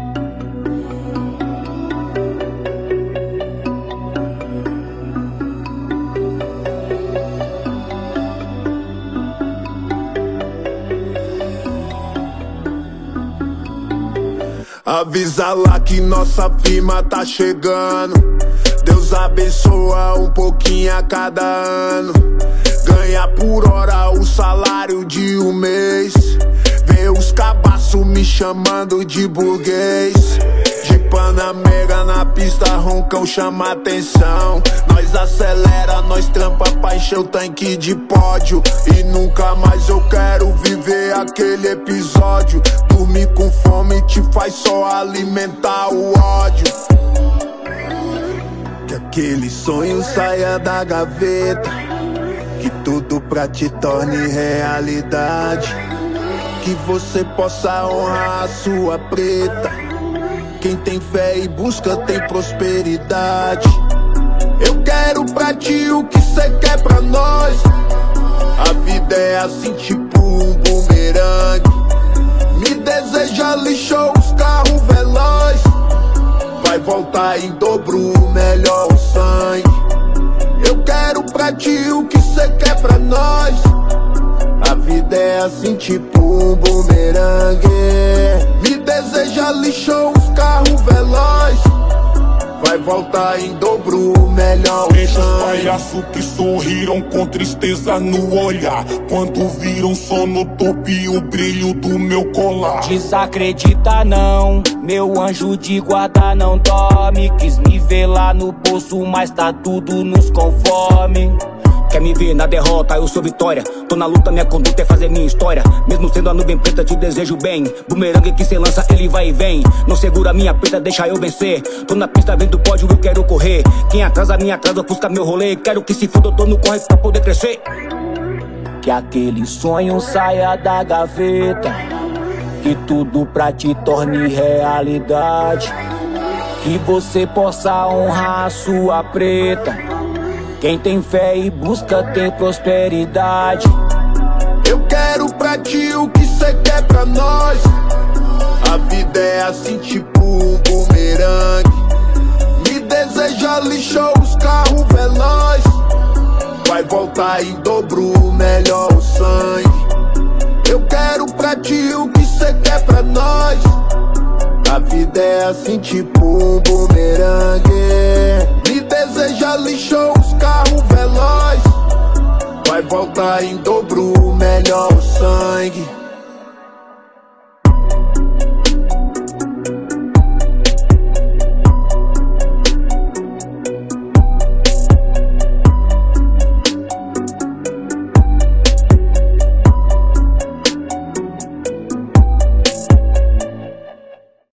Avisa lá que nossa firma tá chegando. Deus abençoa um pouquinho a cada ano. Ganha por hora o salário de um mês. Vê os cabaços me chamando de burguês. De Panamera na pista, roncão chama atenção. Nós acelera, nós trampa pra encher o tanque de pódio. E nunca mais eu quero viver aquele episódio. Dormir com fome te faz só alimentar o ódio. Que aquele sonho saia da gaveta, que tudo pra te torne realidade. Que você possa honrar a sua preta. Quem tem fé e busca tem prosperidade. Eu quero pra ti o que cê quer pra nós. A vida é assim tipo um bumerangue. Me deseja lixou os carros velozes. Vai voltar em dobro, melhor o sangue. Eu quero pra ti o que cê quer pra nós. A vida é assim tipo um bumerangue. Me deseja lixou os carros velozes. Vai voltar em dobro, melhor o Veja os sangue. palhaços que sorriram com tristeza no olhar, quando viram só no topo e o brilho do meu colar. Desacredita não, meu anjo de guarda não dorme. Quis me ver lá no bolso, mas tá tudo nos conforme. Quer me ver na derrota, eu sou vitória. Tô na luta, minha conduta é fazer minha história. Mesmo sendo a nuvem preta, te desejo bem. Bumerangue que cê lança, ele vai e vem. Não segura minha preta, deixa eu vencer. Tô na pista, vendo pódio, eu quero correr. Quem atrasa, minha atrasa, ofusca meu rolê. Quero que se foda, eu tô no corre pra poder crescer. Que aquele sonho saia da gaveta, que tudo pra te torne realidade. Que você possa honrar a sua preta. Quem tem fé e busca tem prosperidade. Eu quero pra ti o que cê quer pra nós. A vida é assim tipo um bumerangue. Me deseja lixou os carros velozes. Vai voltar em dobro, melhor o sangue. Eu quero pra ti o que cê quer pra nós. A vida é assim tipo um bumerangue. Me deseja lixou os carros velozes. Vai voltar em dobro, melhor o sangue.